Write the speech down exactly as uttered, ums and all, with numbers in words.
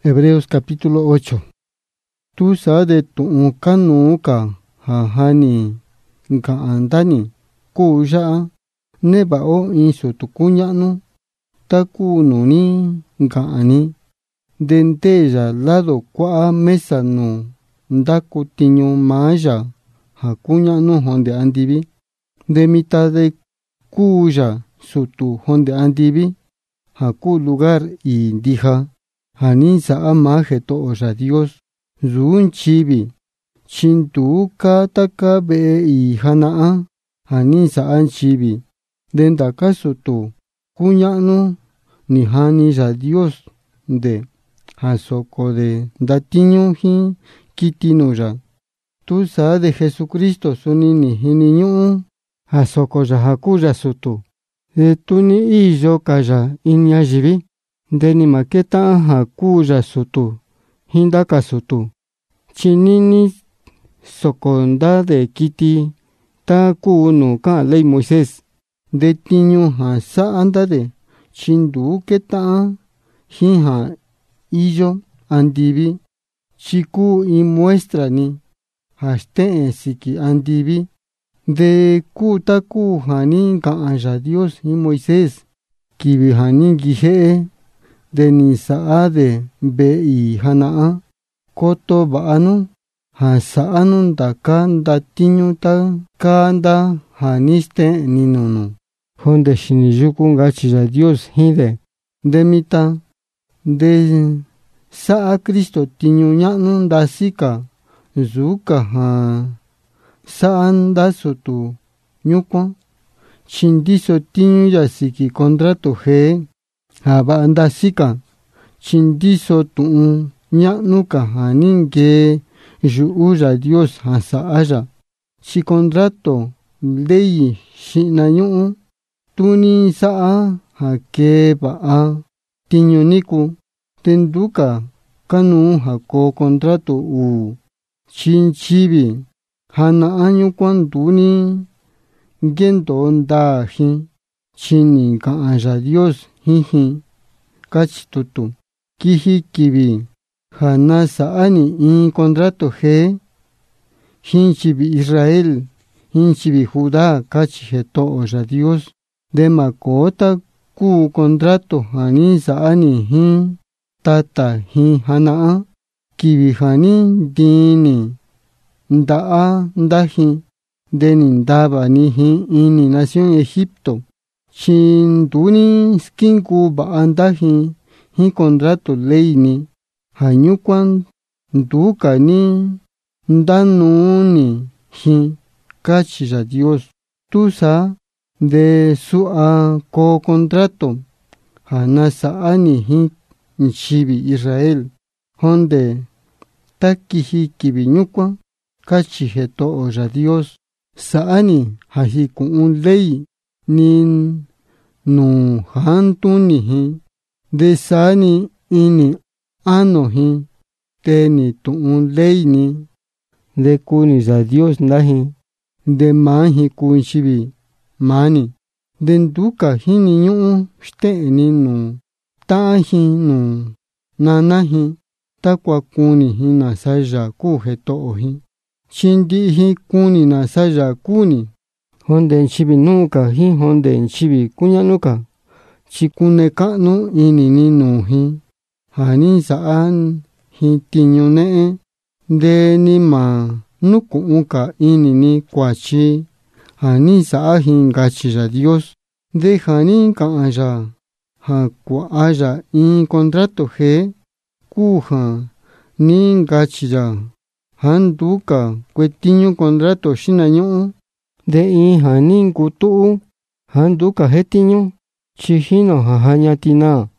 Hebreos capítulo ocho. Tu sa de tu kanu ka hahani ka andani kuya ne bao inso tu kuñanu taku nuni ka ani dente ya lado kwa mesa no ndaku tiño maya ha kuñanu honde andivi de mitad de kuya sutu honde andivi ha ku lugar y dija Hanin sa amaje to oja Dios zun chibi chintu kata kabe y hanaa hanin sa an chibi denda kaso to kuñanu ni hani ja Dios de hasoko de datiño hi kitino ya tu sa de Jesucristo suni ni hiniñu hasoko ja hakuya sutu de tuni iyo kaya inya jibi Deni maketa hakuya sutu, hindaka sutu. Chinini sokonda de kiti, ta kunu ka ley Moisés. De tiño ha sa anda de, chindu keta hinha iyo andivi. Chiku y muestra ni, haste siki andivi. De ku taku hani ka aya Dios y Moisés. Kibi hani gihe. De ni saa de be y hanaa koto baanu ha saanun da kanda tiñu ta kanda haniste ninunu honde shiniyuku ngachi ya Dios hide de mita de saa Cristo tiñu ñanu da sika zuka ha saan da sotu ñukwa chindiso tiñu ya siki kontrato he Haba anda sika chindiso tu ñanuka haninge yuuya Dios hasa aya chi contrato ley shinañu tuni saa hake baa tiñoniku tenduka kanu hako contrato u chinchibi hana año cuanduni gendo ndahi chini ka aya Dios Hihi, kachitutu, kihi kibi, hana saani in contrato he, hinchibi Israel, hinchibi Judá, kachiheto oya Dios, de makota ku contrato hani saani hin, tata hin hanaa, kibi hani dini, ndaa ndahi, deni ndaba ni hin ini nación Egipto. Chinduni skinku baandahi hi contrato ley ni hanyukwan duka ni ndanuni hi kachiya Dios tusa de sua ko contrato hana saani hi nchibi Israel honde takihi kibiñukwa kachiheto oya Dios saani hahi kun ley nin nu hantuni hi de sani ini ano hi teni tuun ley ni de kuni za Dios nahi de mahi kunchibi mani de nduka hi niñu shteni nu tahi nu nanahi takwa kuni hi nasaya ku heto hi chindi hi kuni nasaya kuni honde nchibi nuka hi honde nchibi kunya nuka chikune kanu ini ni nuhi hani saan hi tiñu ne de ni ma nuku uka ini ni kwachi hani saa hi ngachi ya Dios de hani ka aya ha kwa aya in contrato he kuha ni ngachi ya handuka kwe tiñu contrato shinañu de in hanin kutu handuka hetiñu chihino hahañatina